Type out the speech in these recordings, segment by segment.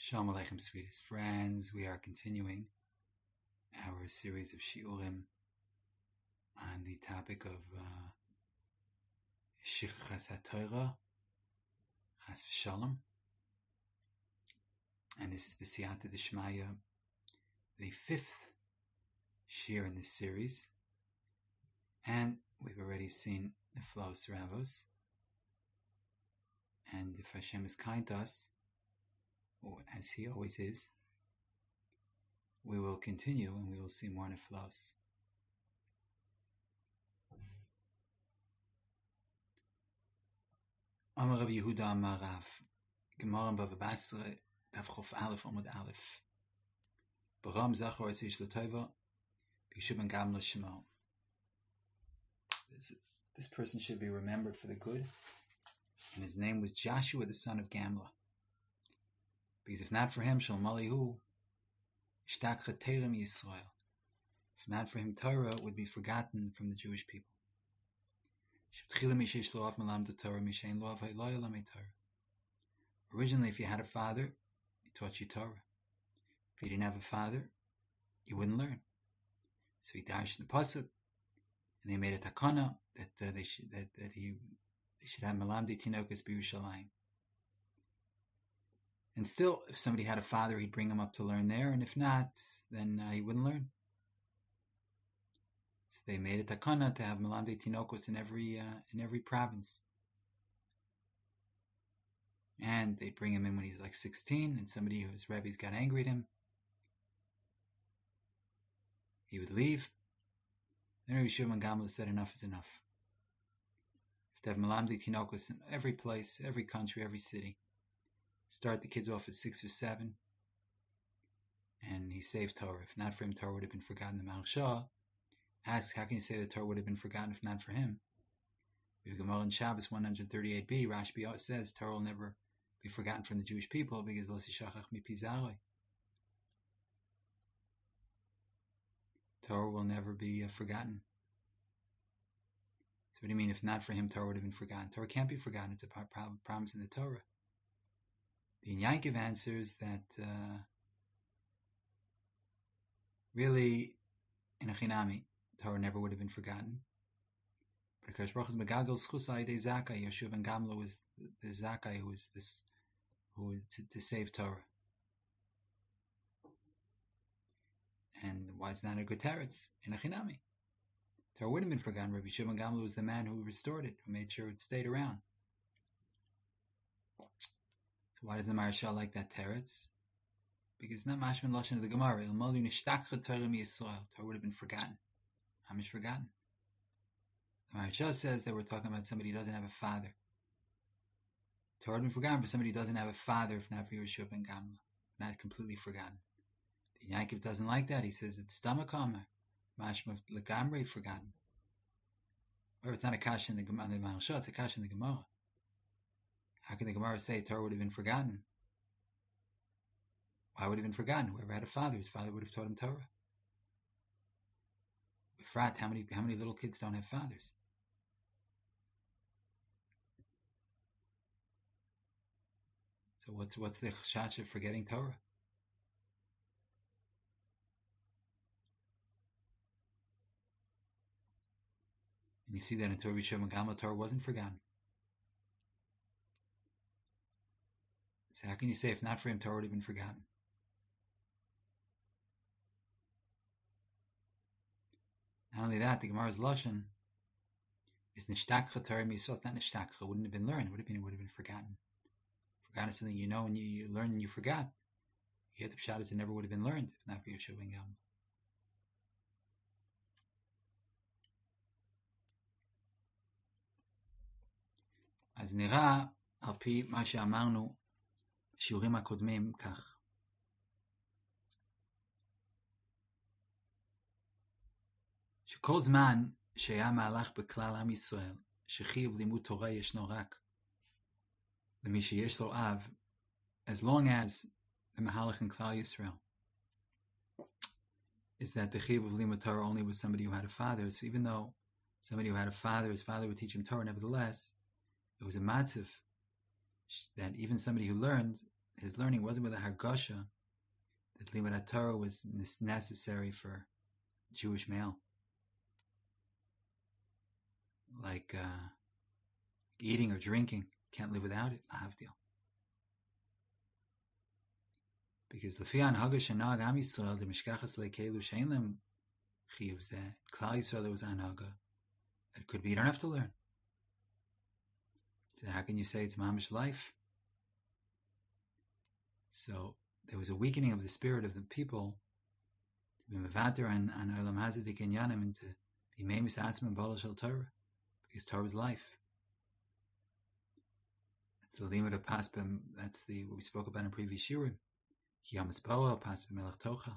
Shalom Aleichem, sweetest friends. We are continuing our series of shiurim on the topic of Shichas HaTorah, Chas v'Shalom, and this is B'siyata D'Shmaya, the fifth shir in this series, and we've already seen the Neflos Ravos, and if Hashem is kind to us, or as He always is, we will continue and we will see more Neflos. Amar Rav Yehuda Amar Rav, Gemara Bava Basra, Daf Chof Aleph Amud Aleph. Baram Zachor Esish L'Tova, B'Yishuv Ben Gamla Shemo. This person should be remembered for the good, and his name was Joshua the son of Gamla. Because if not for him, Shal Malihu, Ishtak Chaterem Yisrael. If not for him, Torah would be forgotten from the Jewish people. Originally, if you had a father, he taught you Torah. If you didn't have a father, you wouldn't learn. So he dashed the pasuk, and they made a takana that they should have Malamdi Tinokas B'Yushalayim. And still, if somebody had a father, he'd bring him up to learn there, and if not, then he wouldn't learn. So they made a takana to have Malamdi Tinokos in every province. And they'd bring him in when he's like 16, and somebody whose rabbis got angry at him, he would leave. Then Rabbi Yishuv Ben Gamla said enough is enough. You have to have Malamdi Tinokos in every place, every country, every city. Start the kids off at 6 or 7, and he saved Torah. If not for him, Torah would have been forgotten. The Maharsha asks, how can you say that Torah would have been forgotten if not for him? We have Gemara in Shabbos 138b. Rashbi says Torah will never be forgotten from the Jewish people because Lo Tishachach Mipi Zaroi. Torah will never be forgotten. So what do you mean? If not for him, Torah would have been forgotten. Torah can't be forgotten. It's a promise in the Torah. The Yankov answers that really, in a chinami, Torah never would have been forgotten. Because Baruch Megagal Schus Ayidei Zakai, Yeshua Ben Gamla was the Zakai who was to save Torah. And why is not a good teretz in a chinami? Torah wouldn't have been forgotten. Rabbi Yeshua Ben Gamla was the man who restored it, who made sure it stayed around. So why does the Maharsha like that teretz? Because it's not mashman lashon of the Gemara. Torah would have been forgotten. How much forgotten? The Maharsha says that we're talking about somebody who doesn't have a father. Torah would have been forgotten for somebody who doesn't have a father, if not for Yeshua Ben Gamla. Not completely forgotten. The Yankov doesn't like that. He says it's stomach armor. Mashma legamrei forgotten. Or it's not a kasha in the Maharsha, it's a kasha in the Gemara. How can the Gemara say Torah would have been forgotten? Why would it have been forgotten? Whoever had a father, his father would have taught him Torah. Befrat, how many little kids don't have fathers? So what's the chashash of forgetting Torah? And you see that in Torah Yeshua Ben Gamla, Torah wasn't forgotten. So how can you say if not for him, Torah would have been forgotten? Not only that, the Gemara's lashon is nishtakcha Torah Yisrael. It's not nishtakcha. It wouldn't have been learned. It would have been forgotten. Forgotten is something you know and you learn and you forgot. Here the pshat is it never would have been learned if not for Yeshua Ben Gamla. אז נראה על פי מה שאמרנו בשיעורים הקודמים כך. שכל זמן שהיה מהלך בכלל עם ישראל, שחיוב לימוד תורה ישנו רק למי שיש לו אב, as long as the מהלך in כלל ישראל is that the chiyuv of limud Torah only was somebody who had a father. So even though somebody who had a father, his father would teach him Torah, nevertheless, it was a matziv that even somebody who learned his learning wasn't with a hargasha that limud Torah was necessary for a Jewish male, like eating or drinking. Can't live without it. Lahavdil. Because lefian hagash anag am Yisrael the mishkachas leikelu shein lem chiyuv zeh. Klal Yisrael there was anhaga. It could be you don't have to learn. So how can you say it's mamish life? So there was a weakening of the spirit of the people to be mevater and olam hazadik and yanim and to be memis atzman bala shel Torah, because Torah is life. That's the limit of paspim. That's what we spoke about in previous shiurim. Ki yamas boa paspim melech tochel.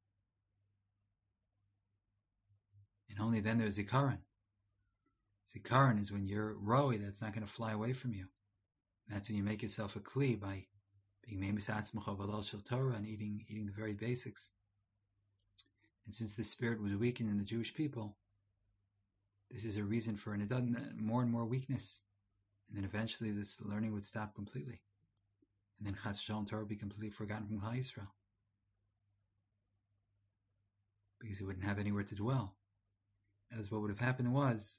And only then there's zikaron. Zikaron is when you're roi that's not going to fly away from you. That's when you make yourself a kli by being memis atzmacha balal shel Torah and eating the very basics. And since the spirit was weakened in the Jewish people, this is a reason for more and more weakness. And then eventually this learning would stop completely. And then Chas v'Shalom Torah would be completely forgotten from Klal Yisrael, because it wouldn't have anywhere to dwell. As what would have happened was,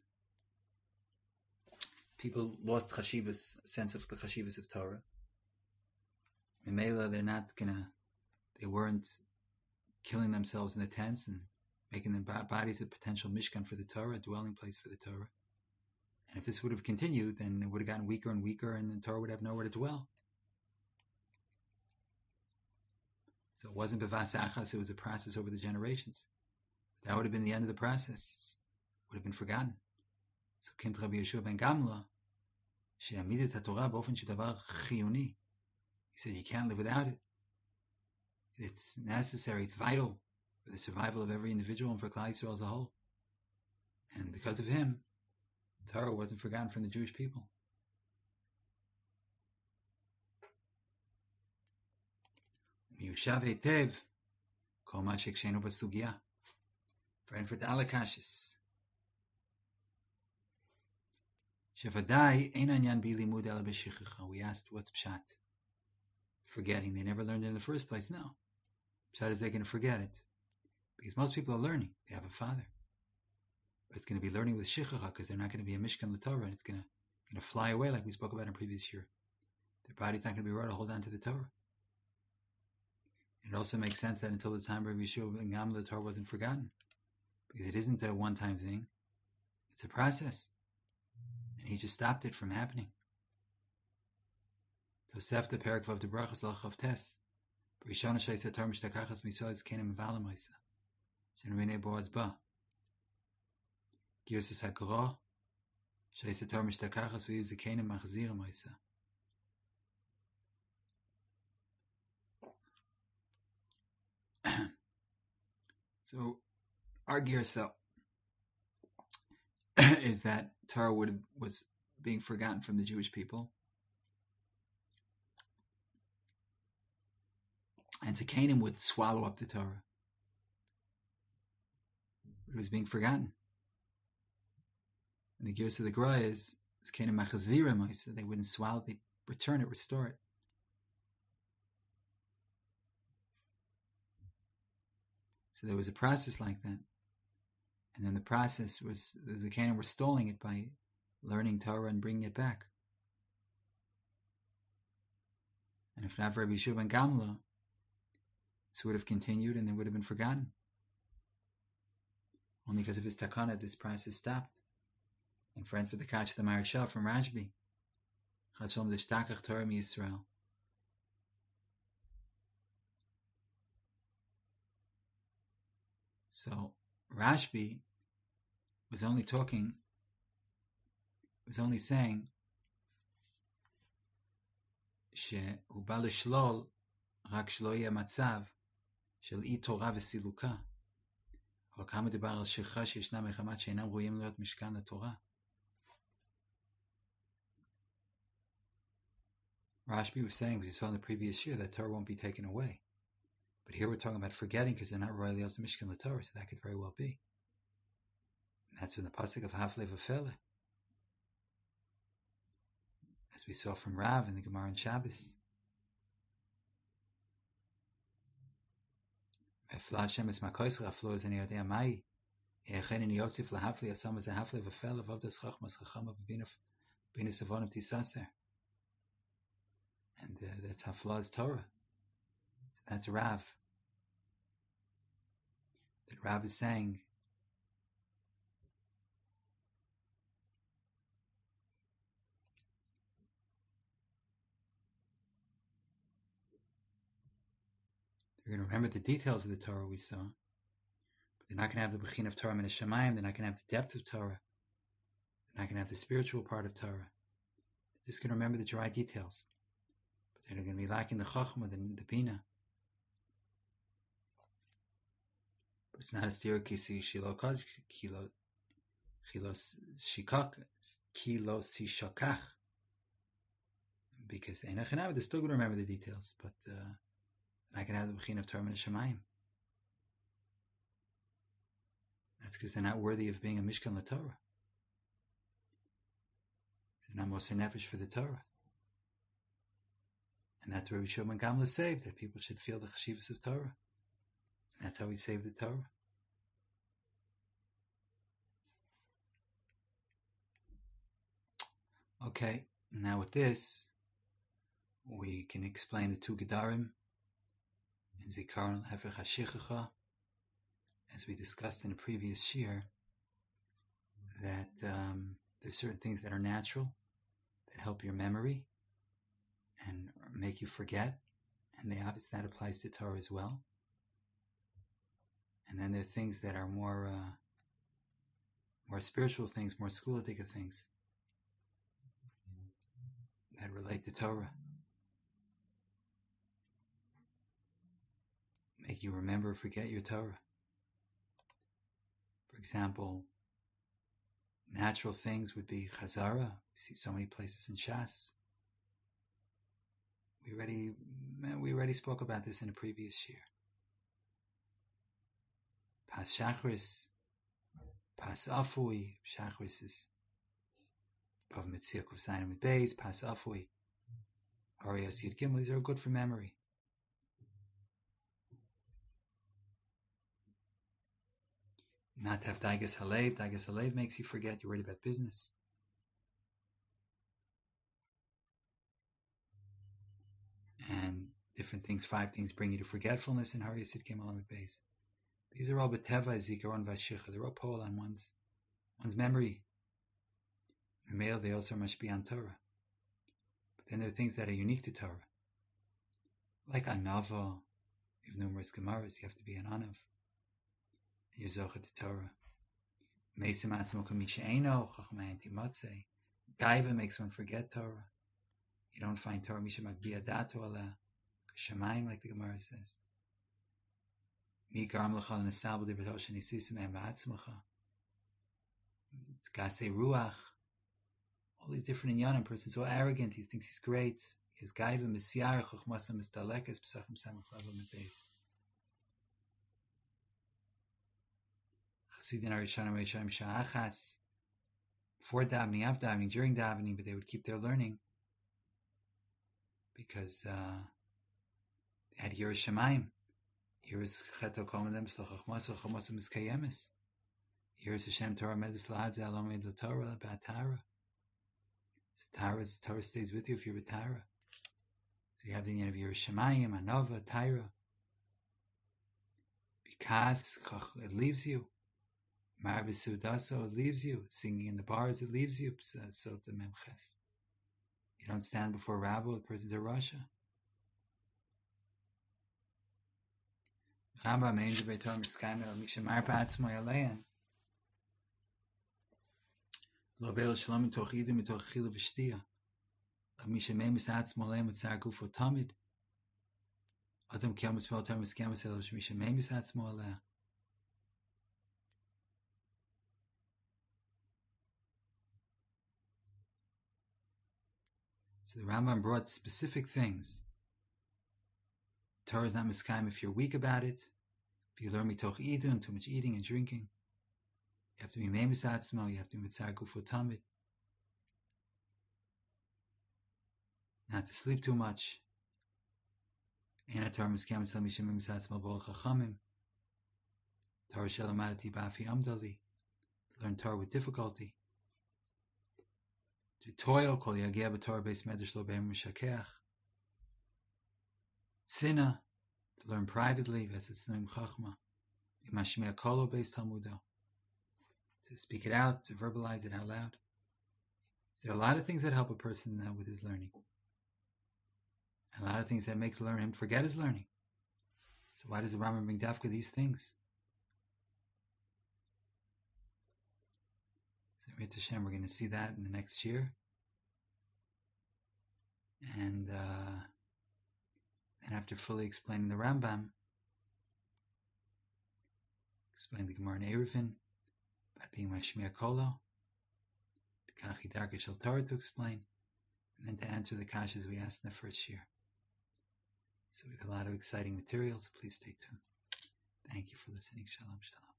people lost chashivas, sense of the chashivas of Torah. Memela, they weren't killing themselves in the tents and making their bodies a potential mishkan for the Torah, a dwelling place for the Torah. And if this would have continued, then it would have gotten weaker and weaker, and the Torah would have nowhere to dwell. So it wasn't bevas achas, it was a process over the generations. That would have been the end of the process. It would have been forgotten. So came to Rabbi Yeshua ben Gamla, she'amidet haTorah b'ofen shedavar chiyuni. He said you can't live without it. It's necessary, it's vital for the survival of every individual and for Klal Yisrael as a whole. And because of him, Torah wasn't forgotten from the Jewish people. Miyushav heitev kol ma shekshenu basugya. Friend for Dalakashis. Shevadai ein anyan bi limud ela b'shichicha. We asked what's pshat. Forgetting. They never learned it in the first place. No. Pshat is they're going to forget it. Because most people are learning. They have a father. But it's going to be learning with shichicha, because they're not going to be a mishkan l'Torah, and it's going to fly away like we spoke about in previous year. Their body's not going to be right to hold on to the Torah. It also makes sense that until the time of Rabbi Yeshua ben Gamla, the Torah wasn't forgotten. Because it isn't a one-time thing. It's a process. And he just stopped it from happening. Tosefta Perak Vav Debrachas Lachav Tes. Rishana Shaisa Tar Mishtakachas Misois Kenem Valamaisa. Shenrene Boaz Ba. Girsas HaGra. Shaisa Tar Mishtakachas V'Yuz Kenem Machzira Maisa. So, our Girsa is that Torah was being forgotten from the Jewish people. And Zekanim would swallow up the Torah. It was being forgotten. And the Girsa of the Gra is Zekanim Machazira Maisa. They wouldn't swallow, they return it, restore it. So there was a process like that. And then the process was, the Zekanim were stalling it by learning Torah and bringing it back. And if not for Rabbi Yeshua ben Gamla, this would have continued and they would have been forgotten. Only because of his takana, this process stopped. And friend for the Kach of the Maharsha from Rashbi, Chachom l'shtakach Torah mi Yisrael. So Rashbi was only saying שהוא בא לשלול רק שלא יהיה מצב של אי תורה וסילוקה. אבל כמה מדובר על שכחה שישנם מחמת שאינם ראויים להיות משכן לתורה. Rashbi was saying, because he saw in the previous year, that Torah won't be taken away. But here we're talking about forgetting because they're not royally also Mishkan LaTorah, so that could very well be. And that's in the pasuk of Hafle V'Fele. As we saw from Rav in the Gemara on Shabbos. Hashem is makoischa aflo is any idea mai. Yechen in Yosef lahafli asam as a hafli of a fell of this chachmas chachama binus avon of tisaser. And that's hafla is Torah. That's Rav. That Rav is saying they're going to remember the details of the Torah we saw, but they're not going to have the bechin of Torah min Shemayim. They're not going to have the depth of Torah. They're not going to have the spiritual part of Torah. They're just going to remember the dry details, but they're going to be lacking the chachma, the bina. But it's not a stira kisi kilos shikach, because they're still going to remember the details, but I can have the bechin of Torah min Shemayim. That's because they're not worthy of being a mishkan LaTorah. They're not moser nefesh for the Torah. And that's where we show when Gamla saved, that people should feel the chashivas of Torah. And that's how we save the Torah. Okay, now with this, we can explain the two Gedarim in Zikaron Hefech HaShichacha, as we discussed in the previous shir, that there's certain things that are natural, that help your memory and make you forget, and the opposite that applies to Torah as well. And then there are things that are more spiritual things, more schoolic things that relate to Torah, make you remember or forget your Torah. For example, natural things would be Chazara. We see so many places in Shas. We already spoke about this in a previous year. Pas Shachris, Pas Afui. Shachris is Bav Mitzvah Kuf Zayin with Beis. Pas Afui, Arias Yud Gimel. These are good for memory. Not to have Daigas Halev. Daigas Halev makes you forget. You're worried about business. And different things, 5 things bring you to forgetfulness, and Hari Yitzid came along with base. These are all B'teva, Zikaron, Vashicha. They're all pulled on one's memory. In male, they also must be on Torah. But then there are things that are unique to Torah. Like Anava, you have numerous Gemaras, you have to be an Anav. You're Zocha to Torah. Mesim Atzmo Kamisha Eino, Chachma Anti Matzeh. Gaiva makes one forget Torah. You don't find Torah Misha Magbiya Dato Allah. Shemayim, like the Gemara says. Mi Garm Lachal Nesabel de Betosh Nisisim Em Ba'atzmacha. Gase Ruach. All these different inyanim. Person's so arrogant, he thinks he's great. He has Gaiva Misyar Chochmasa Mistalekes Pesachim Samach Lavam Mitbeis. Chasidin Arishanim Reishaim Sha'achas. Before davening, after davening, during davening, but they would keep their learning because they had Yiras Shamayim. Yiras Cheto Komadem Slachachmasa Chomasa Miskayemis. Yiras Hashem Torah Medis Lahad Ze Alamed LaTorah Ba'Tara. So Torah stays with you if you're with Torah. So you have the end of Yiras Shamayim, Anova, Torah. Because it leaves you. Marvisudaso, it leaves you. Singing in the bars, it leaves you. Sota Memches. You don't stand before a rabbi, the person's a Rasha. Rabba means the Beitor Miskayim El Mishamar Ba'atzmo Yalein. Lo Beil Shalom Mitoch Idu Mitoch Chila V'Shtia. Lo Mishamei Misatzmo Leim Mitzar Gufo Tamid. Adam Kiyam Mispel Torah Miskayim Mitzar Mishamei Misatzmo Aleh. So the Rambam brought specific things. Torah is not miskayim if you're weak about it. If you learn mitoch idun, too much eating and drinking. You have to be meimus atzmo, you have to be mitzar gufo tamid. Not to sleep too much. Ein Torah miskayim mitzal mishim meimus atzmo b'ol chachamim. Torah shelamadati ba'afi amdali, to learn Torah with difficulty. To toil, kol yageh b'Torah beis medrash lo be'em mishakeach. Tzina, to learn privately, v'esetznoim chachma, v'mashmiya kolo beis talmudo, to speak it out, to verbalize it out loud. So there are a lot of things that help a person with his learning. A lot of things that make him forget his learning. So why does the Rambam bring dafka these things? So Rit Hashem, we're going to see that in the next year. And after fully explaining the Rambam, explain the Gemara in Eruvin, by being Mashmiya Kolo, the Kachi Darka Shel Torah to explain, and then to answer the kashas we asked in the first year. So we have a lot of exciting materials. Please stay tuned. Thank you for listening. Shalom, shalom.